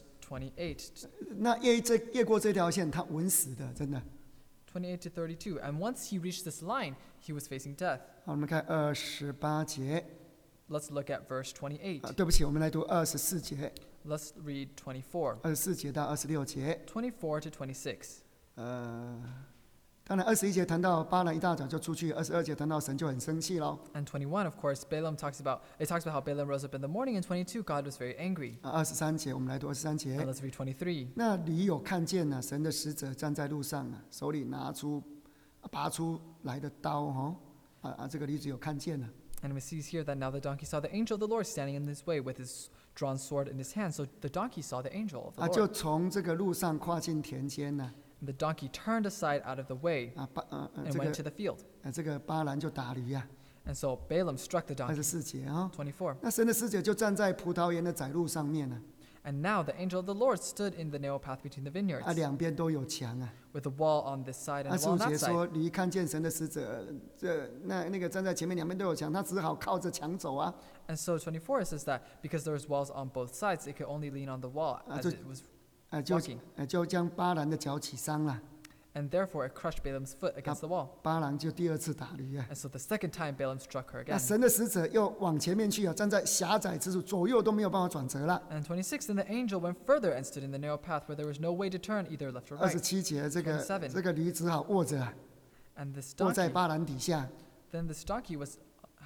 28. 那越过这条线，他稳死的，真的。 28 to 32. And once he reached this line, he was facing death. 好，我们看28节 Let's look at verse 28. 对不起，我们来读24节 Let's read 24. ，24节到26节。 24 to 26. 当然21节谈到巴兰一大早就出去，22节谈到神就很生气喽。 And 21, of course, Balaam talks about how Balaam rose up in the morning. And 22, God was very angry. 23节，我们来读23 And 节。 let's read 23. 那驴有看见了神的使者站在路上啊，手里拔出来的刀哦，这个驴子有看见了。 And we see here that now the donkey saw the angel of the Lord standing in his way with his drawn sword in his hand. So the donkey saw the angel of the 就 Lord. 从这个路上跨进田间呢。 And the donkey turned aside out of the way and 这 went to 个 the field. 这个巴兰就打驴啊。 And so Balaam struck the donkey. 24节啊。 24. 那神的使者就站在葡萄园的窄路上面呢。 And now the angel of the Lord stood in the narrow path between the vineyards, 两边都有墙啊。 with a wall on this side and a 25 wall on 节 that 说 side. 驴看见神的使者，那个站在前面，两边都有墙，他只好靠着墙走啊。 And so 24 says that because there was walls on both sides, it could only lean on the wall as so- it was 就 walking. 就将巴兰的脚起伤了。 And therefore it crushed Balaam's foot against the wall. 巴兰就第二次打驴啊。 And so the second time Balaam struck her 那 again. 神的使者又往前面去啊，站在狭窄之处，左右都没有办法转折了。 And 26, then the angel went further and stood in the narrow path where there was no way to turn either left or right. 27节，这个 27 驴只好卧着啊， And this 卧在 donkey, 巴兰底下。 then this donkey was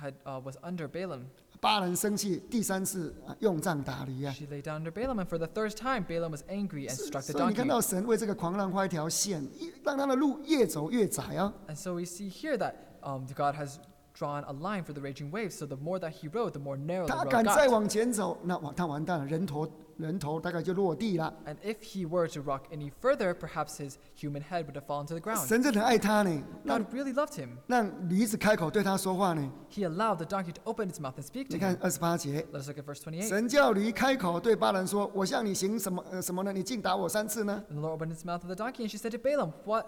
under Balaam. 巴兰生气，第三次用杖打驴啊。 She lay down under Balaam, and for the third time Balaam was angry and struck the 所以你看 donkey. 到神为这个狂浪画一条线，让他的路越走越窄啊。 And so we see here that God has drawn a line for the raging waves. So the more that he rode, the more narrow the 他 road 敢再 got. 往前走，那他完蛋了，人头大概就落地了。 And if he were to rock any further, perhaps his human head would have fallen to the ground. 神真的很爱他呢， God really loved him. 让驴子开口对他说话呢。 He allowed the donkey to open its mouth and speak to 你看 him. 28节， Let us look at verse 28. 神叫驴开口对巴兰说：“我向你行什么呢？你竟打我3次呢 And the Lord opened its mouth of the donkey, and she said to Balaam, What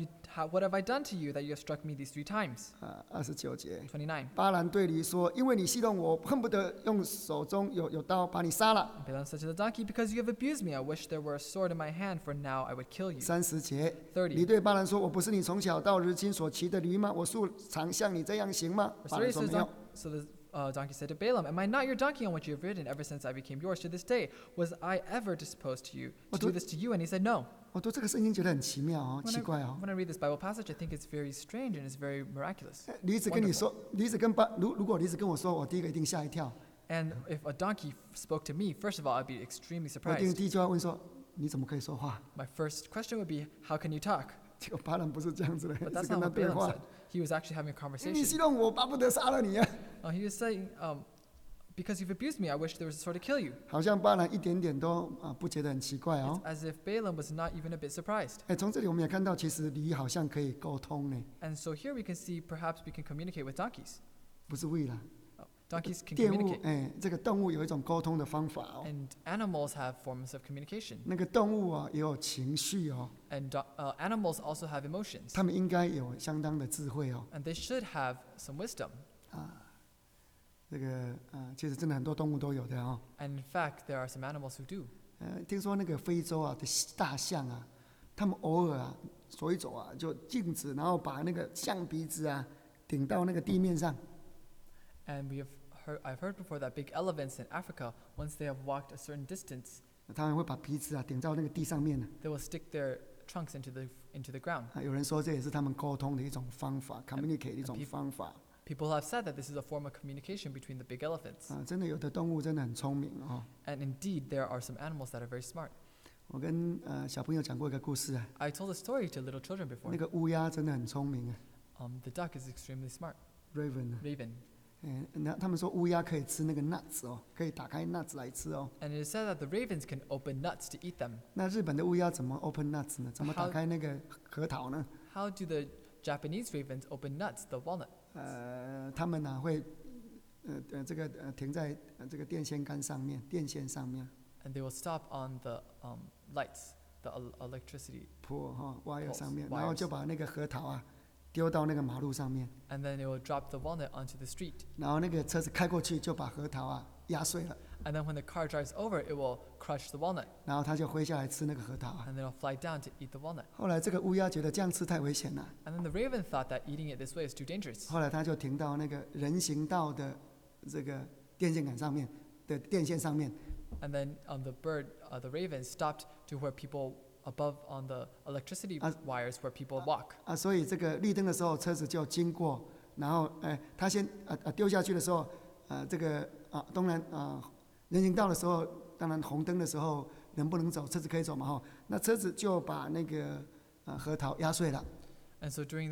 have I done to you that you have struck me these 3 times?？” 29节， 29. 巴兰对驴说：“因为你戏弄我，恨不得用手中有刀把你杀了。 And Balaam said to the donkey, Because you have abused me, I wish there were a sword in my hand, for now I would kill ” you. 30节， 30. 驴对巴兰说：“我不是你从小到如今所骑的驴吗？我素常像你这样行吗？” Verse 巴兰 30 说：“ says, 没有。” So the donkey said to Balaam, Am I not your donkey on which you have ridden ever since I became yours to this day? Was I ever disposed to you to do this to you? And he said, No. 我读这个圣经觉得很奇妙哦， When 奇怪哦。 when I read this Bible passage, I think it's very strange and it's very miraculous. 驴子跟你说，如果驴子跟我说，我第一个一定吓一跳， And if a donkey spoke to me, first of all, I'd be extremely 我一定 surprised. 第一句话问说：“你怎么可以说话 My first question would be, How can you talk?？” 结果巴兰不是这样子的， But 是 that's 跟 not 他 what 对 Balaam 话 said.。He was actually having a 你戏 conversation. 弄我，巴不得杀了你啊！ He was saying, Because you've abused me, I wish there was a sword to kill you. 好像巴兰一点点都不觉得很奇怪 It's 哦。 as if Balaam was not even a bit surprised. 从这里我们也看到，其实驴好像可以沟通呢， And so here we can see perhaps we can communicate with donkeys. 不是为了 Donkeys can 玷污 communicate. 这个动物有一种沟通的方法哦。 And animals have forms of communication. 那个动物也有情绪哦， And animals also have emotions. 它们应该有相当的智慧哦。 And they should have some wisdom. 这个其实真的很多动物都有的哦。 And in fact, there are some animals who do. 听说那个非洲的大象啊，它们偶尔走一走就静止，然后把那个象鼻子顶到那个地面上。 And I've heard before that big elephants in Africa, once they have walked a certain distance, 他们会把鼻子顶到那个地上面呢。 they will stick their trunks into the ground. 有人说这也是他们沟通的一种方法 ，communicate 的一种方法。 People have said that this is a form of communication between the big elephants. 真的有的动物真的很聪明哦。 And indeed, there are some animals that are very smart. 我跟小朋友讲过一个故事 I told a story to little children 那 before. 个乌鸦真的很聪明 The duck is extremely smart. Raven。 Raven. 那他们说乌鸦可以吃那个 nuts 哦，可以打开 nuts 来吃哦。 And it is said that the ravens can open nuts to eat them. 那日本的乌鸦怎么 open nuts 呢？怎么打开那个核桃呢？ How do the Japanese ravens open nuts, the walnut? 他们会这个停在这个电线上面， And they will stop on the lights. the electricity, pole 哈 wire Poles, 上面，然后 wires 就把那个核桃啊丢到那个马路上面， and then it will drop the walnut onto the street. 然后那个车子开过去就把核桃啊压碎了， And then when the car drives over, it will crush the walnut, 然后他就挥下来吃那个核桃啊。 and then it'll fly down to eat the walnut. 后来这个乌鸦觉得这样吃太危险了， And then the raven thought that eating it this way is too dangerous. 后来他就停到那个人行道的这个电线杆上面的电线上面， And then the raven stopped to where people above on the electricity wires where people walk. 啊，所以这个绿灯的时候车子就经过，然后他先丢下去的时候，这个当然人行道的时候，当然红灯的时候人不能走，车子可以走嘛哈，那车子就把那个核桃压碎了。 And so during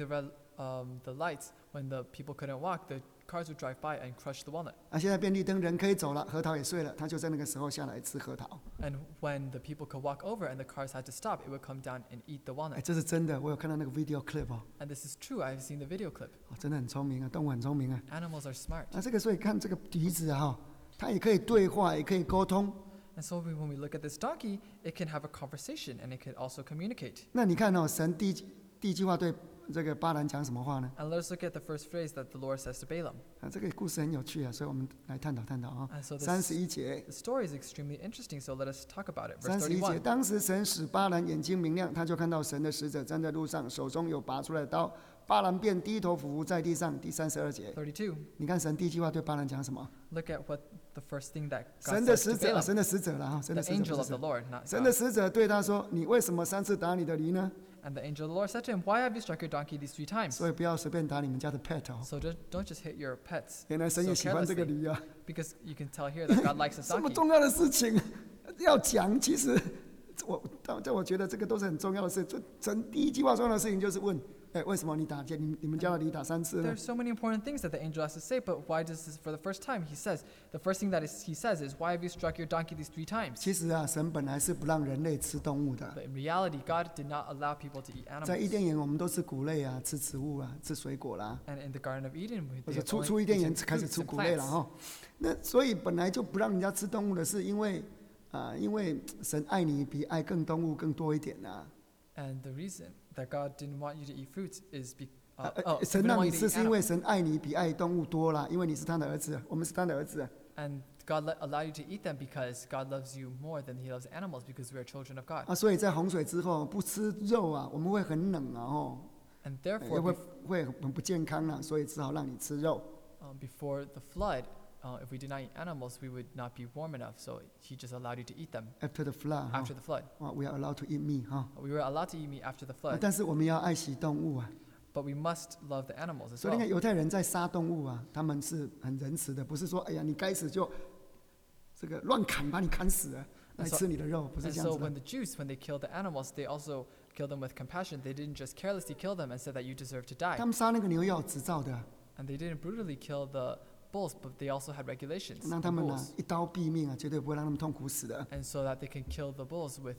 the lights, when the people couldn't walk, the cars would drive by and crush the walnut. 现在变绿灯，人可以走了，核桃也碎了，他就在那个时候下来吃核桃。 And when the people could walk over and the cars had to stop, it would come down and eat the walnut. 这是真的，我有看到那个 video clip 哦， And this is true. I've seen the video clip. 真的很聪明啊，动物很聪明啊。 Animals are smart. 这个所以看这个笛子啊，它也可以对话，也可以沟通。 And so when we look at this donkey, it can have a conversation and it can also communicate. 那你看神第一句话对这个巴兰讲什么话呢？ And let's look at the first phrase that the Lord says to Balaam. 这个故事很有趣啊，所以我们来探讨探讨啊。 And so 31节， the story is extremely interesting, so let us talk about it. 31 Verse 节， 31. 当时神使巴兰眼睛明亮，他就看到神的使者站在路上，手中有拔出来的刀。巴兰便低头俯伏在地上。第32节， 32. 你看神第一句话对巴兰讲什么？ Look at what the first thing that 神 God 的 says 使 to 者， Balaam. 神的使者了哈，神 The 的使者 angel 不 of 是 the 神。 Lord, not 神的 God. 使者对他说：“你为什么3次打你的驴呢 And the angel of the Lord said to him, Why have you struck your donkey these 3？” times? 所以不要随便打你们家的 pet 哦。 So don't just hit your pets 原来神 so 也喜欢这个 carelessly, 驴啊。 because you can tell here that God likes a 这么 donkey. 重要的事情要讲，其实我觉得这个都是很重要的事。神第一句话重要的事情就是问：为什么你打你们家的驴打3次呢 There's？ so many important things that the angel has to say, but why does this for the first time? The first thing that he says is, Why have you struck your donkey these 3 times? 其实神本来是不让人类吃动物的。 But in reality, God did not allow people to eat 在伊 animals. 甸园，我们都吃谷类啊，吃植物啊，吃水果啦， And in the Garden of Eden, 或 they 者 have 出 only 伊甸园 eaten 开始 fruits 吃 and 谷类了 plants. 哈。那所以本来就不让人家吃动物的是因为神爱你比爱更动物更多一点啊。 And the reason that God didn't want you to eat fruits is because 神让你吃是因为神爱你比爱动物多啦，因为你是他的儿子，我们是他的儿子。 And God allowed you to eat them because God loves you more than He loves animals because we are children of God. 所以在洪水之后不吃肉啊，我们会很冷啊， And 也 therefore, 会很不健康啊，所以只好让你吃肉。 before the flood, if we did not eat animals, we would not be warm enough. So He just allowed you to eat them After the flood， after the flood. we are allowed to eat meat 哈。 We were allowed to eat meat after the flood, 但是我们要爱惜动物啊。 but we must love the animals as 所以你 well. 看犹太人在杀动物啊，他们是很仁慈的，不是说哎呀你该死就这个乱砍把你砍死了来吃你的肉，不是 And 这样 so 子的 when。the Jews, when they killed the animals, they also killed them with compassion. They didn't just carelessly kill them and said that you deserve to die. 他们杀那个牛要有执照的， And they didn't brutally kill the bulls, but they also had regulations 让 and 他们 rules. 一刀毙命啊，绝对不会让他们痛苦死的。 And so that they can kill the bulls with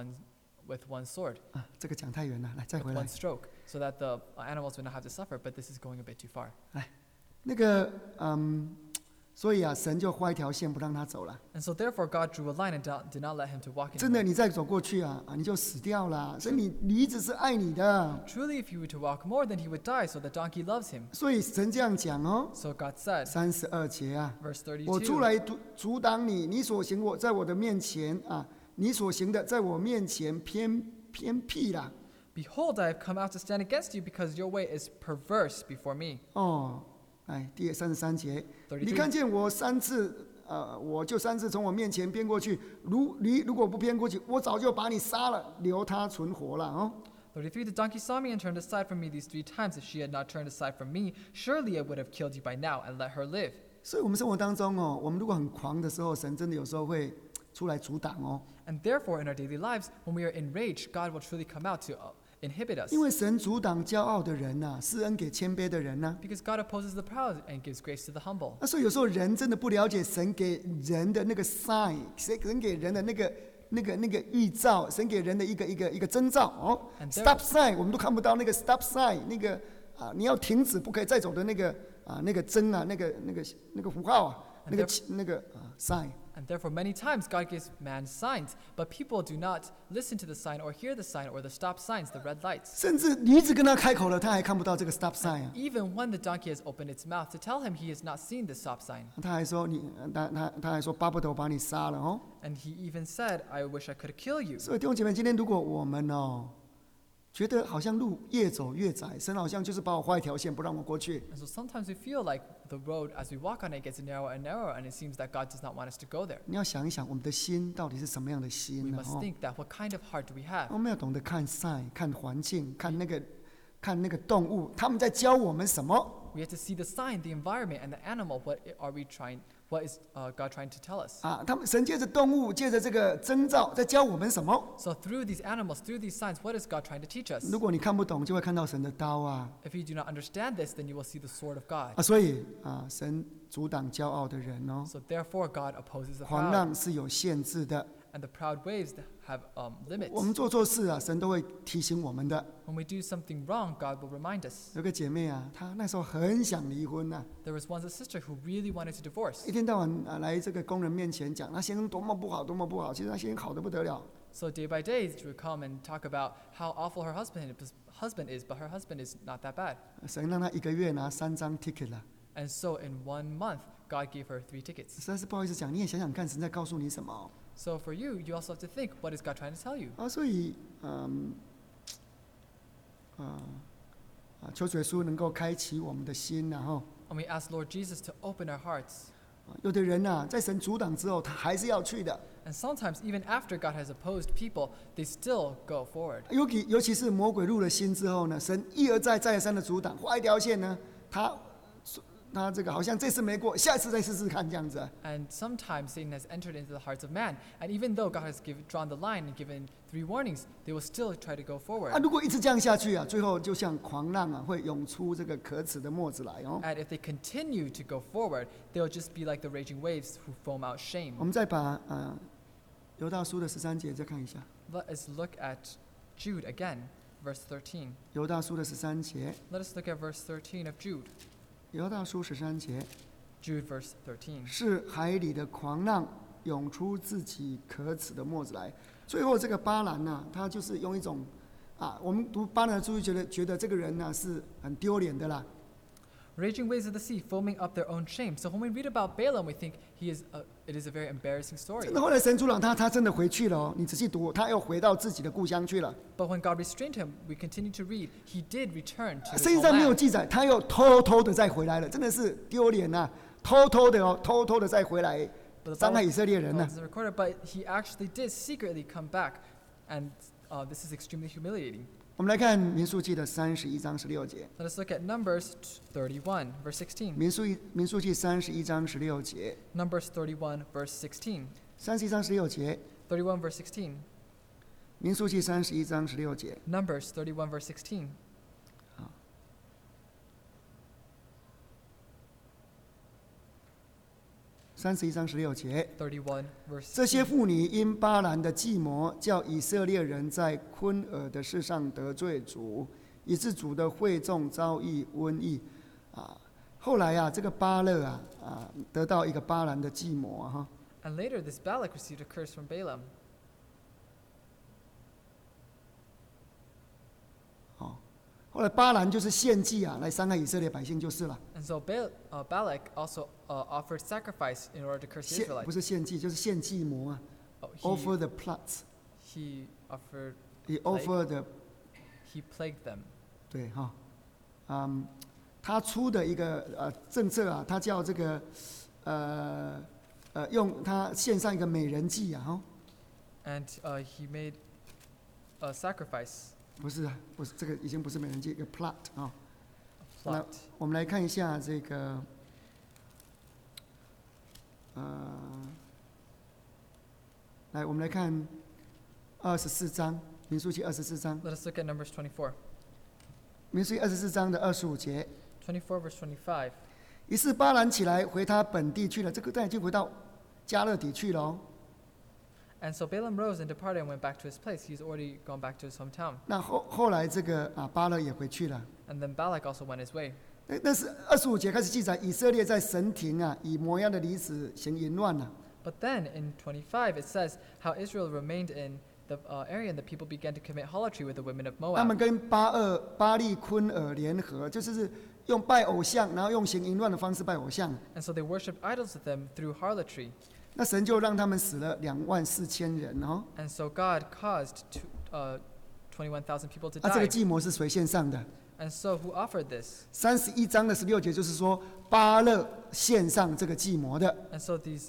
one sword, 这个讲太远了，来再 with 回来 one。stroke, so that the animals would not have to suffer. But this is going a bit too far. 那个所以神就画一条线不让他走了。 And so therefore God drew a line and did not let him to walk 真的， anymore. 你再走过去你就死掉了。所以驴子是爱你的， Truly, if he were to walk more, then he would die. So the donkey loves him. 所以神这样讲哦。 So God said, 32节 verse 我出 32. 来阻挡你，你所行在我的面前你所行的在我面前偏僻啦。 Behold, I have come out to stand against you because your way is perverse before me. 第33节， 33 你看见我3次，我就3次从我面前偏过去。如果不偏过去，我早就把你杀了，留他存活了哦。 33. The donkey saw me and turned aside from me these 3 times. If she had not turned aside from me, surely I would have killed you by now and let her live. 所以我们生活当中我们如果很狂的时候，神真的有时候会出来阻挡哦。 And therefore, in our daily lives, when we are enraged, God will truly come out to inhibit us. 因为神阻挡骄傲的人施恩给谦卑的人呢。 Because God opposes the proud and gives grace to the humble. 所以有时候人真的不了解神给人的那个 sign， 神给人的那个预兆，神给人的一个征兆哦。 And there- stop sign 我们都看不到那个 stop sign， 那个你要停止不可以再走的那个针那个符号那个 sign。 And therefore, many times God gives man signs, but people do not listen to the sign or hear the sign or the stop signs, the red lights. 甚至驴子跟他开口了，他还看不到这个 stop sign 啊。 Even when the donkey has opened its mouth to tell him he has not seen the stop sign. 他还说他还说巴不得我把你杀了哦。 And he even said, I wish I could kill you. 所以弟兄姐妹，今天如果我们觉得好像路越走越窄，神好像就是把我画一条线不让我过去。 And so sometimes we feel like the road, as we walk on it, gets narrower and narrower, and it seems that God does not want us to go there. 你要想一想，我们的心到底是什么样的 We 心呢？ must think that what kind of heart do we have? 我们要懂得看 sign， 看环境，看那个动物，他们在教我们什么 We have to see the sign, the environment, and the animal. What is God trying to tell us? 啊？他们神借着动物，借着这个征兆，在教我们什么？ So through these animals, through these signs, what is God trying to teach us? 如果你看不懂，就会看到神的刀啊！ If you do not understand this, then you will see the sword of God. 啊，所以神阻挡骄傲的人哦。 So therefore, God opposes the 狂 proud, 浪是有限制的， and the proud waves have 我们 limits. 做错事啊，神都会提醒我们的。 When we do something wrong, God will remind us. 有个姐妹啊，她那时候很想离婚呐、 There was once a sister who really wanted to divorce. 一天到晚来这个工人面前讲，她先生多么不好，多么不好。其实她先生好的不得了。 So day by day, she would come and talk about how awful her husband is, but her husband is not that bad. 神让她1个月拿3张 ticket 了， And so in 1 month, God gave her 3 tickets. 实在是不好意思讲。你也想想看，神在告诉你什么 So for you, you also have to think, what is God trying to tell you? 啊？所以求主耶稣能够开启我们的心，然后 And we ask Lord Jesus to open our hearts. 有的人在神阻挡之后，他还是要去的。 And sometimes, even after God has opposed people, they still go forward. 尤其是魔鬼入了心之后呢，神一而再再而三的阻挡，画一条线呢，他这个好像这次没过，下次再试试看这样子。 And sometimes Satan has entered into the hearts of man. And even though God has drawn the line and given 3 warnings, they will still try to go forward. 如果一直这样下去最后就像狂浪会涌出这个可耻的沫子来哦。 And if they continue to go forward, they'll just be like the raging waves who foam out shame. 我们再把犹大书的13节再看一下， Let us look at Jude again, verse 13. 犹大书的13节， Let us look at verse 13 of Jude. 犹大书13节， Jude, verse 13. 是海里的狂浪涌出自己可耻的沫子来。最后这个巴兰他就是用一种我们读巴兰的书觉得这个人是很丢脸的啦。 Raging waves of the sea, foaming up their own shame. So when we read about Balaam, we think it is a very embarrassing story. 真的后来神阻挡他真的回去了哦。你仔细读，他又回到自己的故乡去了。 But when God restrained him, we continue to read, he did return to his 圣经上没有 homeland. 记载，他又偷偷的再回来了，真的是丢脸呐！偷偷的再回来 But the 伤害 Bible 以色列人呐 isn't recorded, but he actually did secretly come back, and this is extremely humiliating. 我们来看民数记的31章16节。 Let us look at Numbers 31, verse 16. 民数记31章16节。 Numbers 31, verse 16. 31章16节。 31, verse 16. 民数记31章16节。 Numbers 31, verse 16. 31章16节。 31, verse 这些 16. 妇女因巴兰的计谋，叫以色列人在昆尔的事上得罪主，以致主的会众遭遇瘟疫。后来这个巴勒得到一个巴兰的计谋哈。 And later, this Balak received a curse from Balaam. 后来巴兰就是献祭来伤害以色列百姓就是了。 And so Balak also offered sacrifice in order to curse the 不 Israelites. 是献祭，就是献计谋offer the plots. He offered, He offered the he plagued them. 对哈，他出的一个政策他叫这个用他献上一个美人计 And he made a sacrifice, 不是这个已经不是美人计，一个 plot a plot. 我们来看一下这个来我们来看24章民数记24章 Let us look at Numbers 24. 民数记24章的25节。 24, verse 25. 于是巴兰起来回他本地去了，这个他已经回到加勒底去了哦。 And so Balaam rose and departed and went back to his place. He's already gone back to his hometown. 那后来这个巴勒也回去了。 And then Balak also went his way. 但是25节开始记载，以色列在神庭以摩押的女子行淫乱了。 But then in 25, it says how Israel remained in the area and the people began to commit harlotry with the women of 他们 Moab. 跟巴利昆尔联合，就是用拜偶像，然后用行淫乱的方式拜偶像。 And so they worshipped idols with them through harlotry. 那神就让他们死了24000人哦。 And so God caused 21,000 people to 这个 die. 祭模是谁献上的？ And so who offered this? 31章的16节就是说，巴勒献上这个祭模的， And so these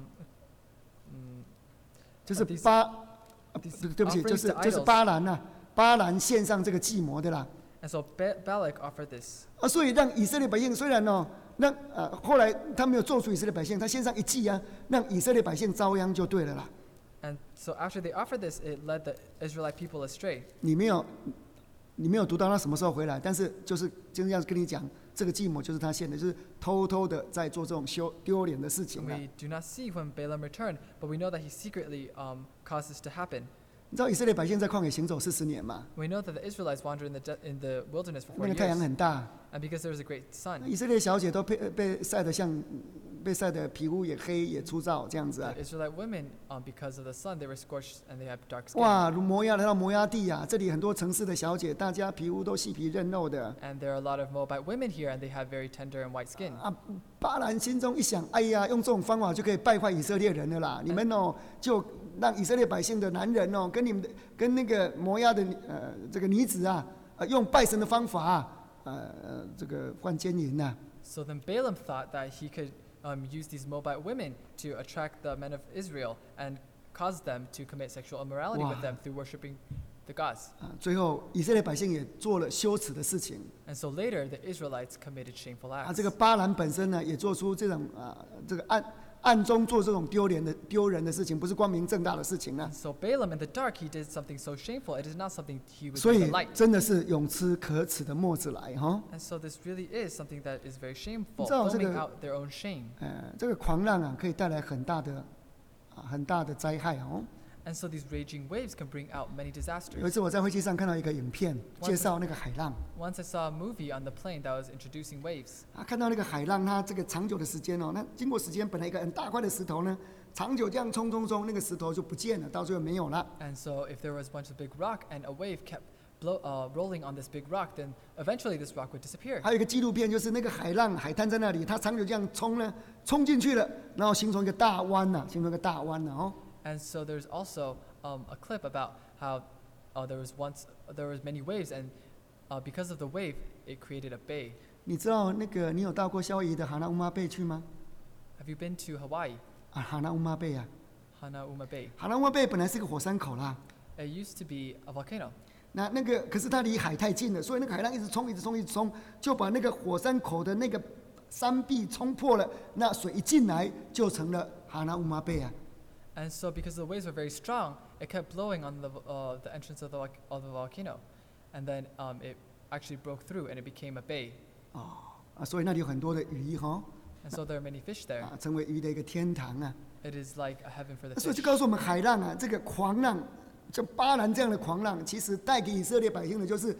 就是 these- 对不起， offerings 就是 to 就是 idols. 巴兰呐、巴兰献上这个祭模的啦。 And so Balak offered this. 所以让以色列百姓虽然让后来他没有做出以色列百姓，他献上一祭啊，让以色列百姓遭殃就对了啦。 And so after they offered this, it led the Israelite people astray. 你没有读到他什么时候回来，但是就是这样跟你讲，这个祭模就是他献的，就是偷偷的在做这种丢脸的事 So 情了。 we do not see when Balaam returned, but we know that he secretly caused this to happen. 你知道以色列百姓在旷野行走40年嘛？ We know that the Israelites wandered in the wilderness for 那 40 个太阳 years. 很大， And because there was a great sun, 以色列小姐都被晒得皮肤也黑也粗糙这样子啊 the。Israelite women, because of the sun, they were scorched and they had dark skin. 哇，来到摩押地啊，这里很多城市的小姐，大家皮肤都细皮嫩肉的。 And there are a lot of Moabite women here, and they have very tender and white skin. 巴兰心中一想，哎呀，用这种方法就可以败坏以色列人了啦！你们就让以色列百姓的男人跟那个摩押的这个女子啊，用拜神的方法这个换奸淫呐。 So then Balaam thought that he could use these Moabite women to attract the men of Israel and cause them to commit sexual immorality with Wow. them through worshiping the gods. 最后以色列百姓也做了羞耻的事情 And so later, the Israelites committed shameful acts. 这个巴兰本身呢，也做出这种这个暗中做这种丢人的事情，不是光明正大的事情啊。 So Balaam, in the dark, he did something so shameful. It is not something he would 所 do 以 in the light. 真的是永吃可耻的墨子来哈。 And so this really is something that is very shameful, 你知道这个- foaming out their own shame. 这个狂浪啊，可以带来很大的灾害哦。 And so these raging waves can bring out many 有一 disasters. 次我在飞机上看到一个影片，介绍那个海浪 Once I saw a movie on the plane that was introducing waves. 看到那个海浪，它这个长久的时间那经过时间，本来一个很大块的石头呢，长久这样冲，那个石头就不见了，到最后没有了。 And so if there was a bunch of big rock and a wave kept rolling on this big rock, then eventually this rock would disappear. 还有一个纪录片，就是那个海滩在那里，它长久这样冲进去了，然后形成一个大湾呐，哦。 And so there's also a clip about how there was many waves, and because of the wave, it created a bay. 你知道你有到过夏威夷的哈纳乌马贝去吗？ Have you been to Hawaii, 哈纳乌马贝啊， Hanauma Bay? 哈纳乌马贝本来是个火山口啦。 It used to be a volcano. 可是它离海太近了，所以那个海浪一直冲，就把那个火山口的那个山壁冲破了。那水一进来，就成了哈纳乌马贝啊。 And so because the waves were very strong, it kept blowing on the entrance of the volcano. And then it actually broke through and it became a bay. 所以那里有很多的鱼哈， And so there are many fish there. 成为鱼的一个天堂啊。 It is like a heaven for the 所以 fish. 就告诉我们，海浪啊，这个狂浪，像巴兰这样的狂浪，其实带给以色列百姓的就是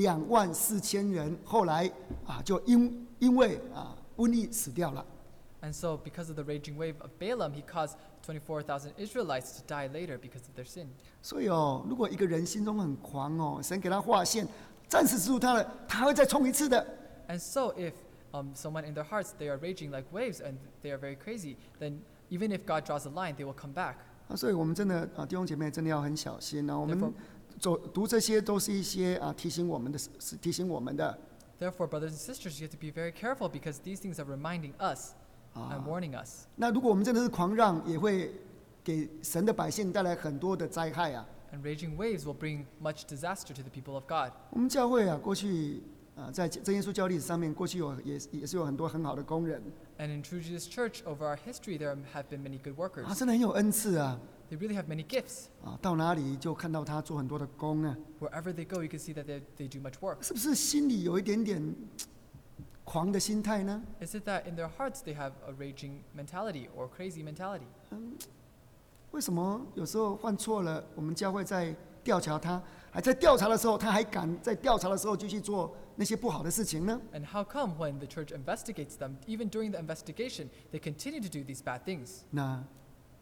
24000人，后来就因为瘟疫死掉了。 And so because of the raging wave of Balaam, he caused 24,000 Israelites to die later because of their sin. 所以如果一个人心中很狂神给他划线，暂时止住他了，他还会再冲一次的。 And so if someone in their hearts, they are raging like waves and they are very crazy, then even if God draws a line, they will come back. 所以我们真的弟兄姐妹真的要很小心我们 Therefore- 读这些都是一些提醒我们的。 Therefore, brothers and sisters, you have to be very careful because these things are reminding us and warning us. 那如果我们真的是狂浪，也会给神的百姓带来很多的灾害啊。 And raging waves will bring much disaster to the people of God. 我们教会过去在真耶稣教历史上面，过去也是有很多很好的工人 And in True Jesus Church, over our history, there have been many good workers. 真的很有恩赐啊 They really have many gifts. 到哪里就看到他做很多的工啊， Wherever they go, you can see that they do much work. 是不是心里有一点点狂的心态呢？ Is it that in their hearts they have a raging mentality or crazy mentality? 为什么有时候犯错了，我们教会在调查他，还在调查的时候，他还敢在调查的时候继续做那些不好的事情呢？ And how come when the church investigates them, even during the investigation, they continue to do these bad things? 那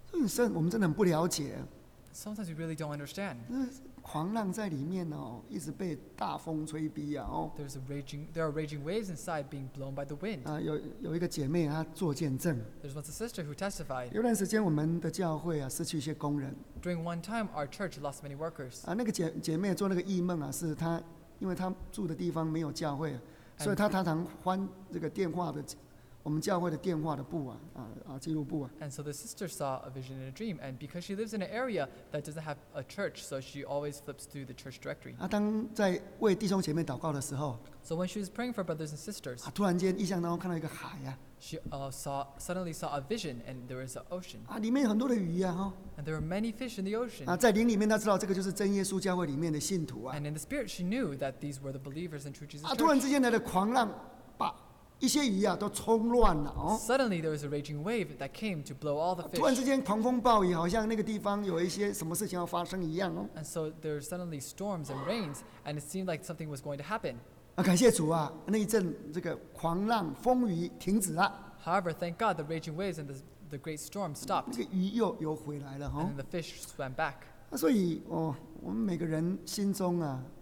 很深，我们真的很不了解。 Sometimes we really don't understand. 狂浪在里面哦，一直被大风吹逼啊哦。 There are raging waves inside being blown by the wind. 有一个姐妹她做见证， There's once a sister who testified. 有段时间我们的教会失去一些工人 During one time, our church lost many workers. 那个姐妹做那个异梦是她，因为她住的地方没有教会，所以她常常翻这个电话的。 我们教会的电话的簿记录簿 And so the sister saw a vision in a dream, and because she lives in an area that doesn't have a church, so she always flips through the church directory. 当在为弟兄姐妹祷告的时候 So when she was praying for brothers and sisters, 突然间意象当中看到一个海 she suddenly saw a vision, and there was an ocean. 里面有很多的鱼 And there were many fish in the ocean. 在灵里面她知道这个就是真耶稣教会里面的信徒 And in the spirit, she knew that these were the believers in True Jesus 突然 Church. 之间来的狂浪把一些鱼都冲乱了 Suddenly, there was a raging wave that came to blow all the 突然之 fish. 间狂风暴雨，好像那个地方有一些什么事情要发生一样 And so there were suddenly storms and rains, and it seemed like something was going to happen. 感谢主那一阵这个狂浪风雨停止了， However, thank God, the raging waves and the great storm 那 stopped, 个鱼又回来了 and then the fish swam back. 所以我们每个人心中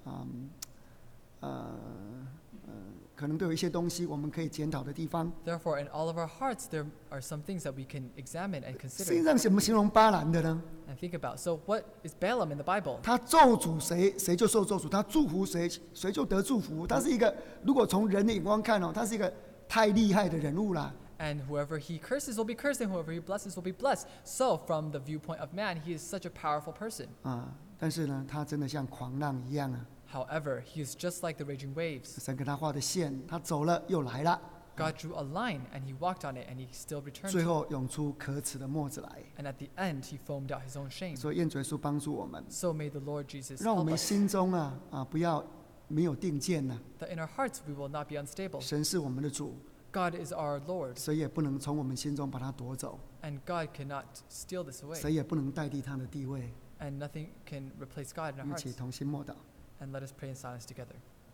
可能都有一些东西我们可以检讨的地方。 Therefore, in all of our hearts, there are some things that we can examine and 圣经 consider 上怎么形容巴兰的呢？ and think about. So, what is Balaam in the Bible? 他咒诅谁，谁就受咒诅；他祝福谁，谁就得祝福。他是一个，如果从人的眼光看他是一个太厉害的人物啦。 And whoever he curses will be cursed, and whoever he blesses will be blessed. So, from the viewpoint of man, he is such a powerful person. 但是呢，他真的像狂浪一样 However, he is just like the raging waves. 神给他画的线，他走了又来了， God drew a line, and he walked on it, and he still returned 最 to it. 后涌出可耻的沫子来。 And at the end, he foamed out his own shame. 所以愿主耶稣帮助我们， So may the Lord Jesus 让我 help 们 us, 心中不要没有定见 that in our hearts we will not be unstable. 神是我们的主， God is our Lord, 谁也不能从我们心中把它夺走， and God cannot steal this away, 谁也不能代替他的地位。 and nothing can replace God in 我 our 们一起 hearts. 同心默祷。 And let us pray in silence together.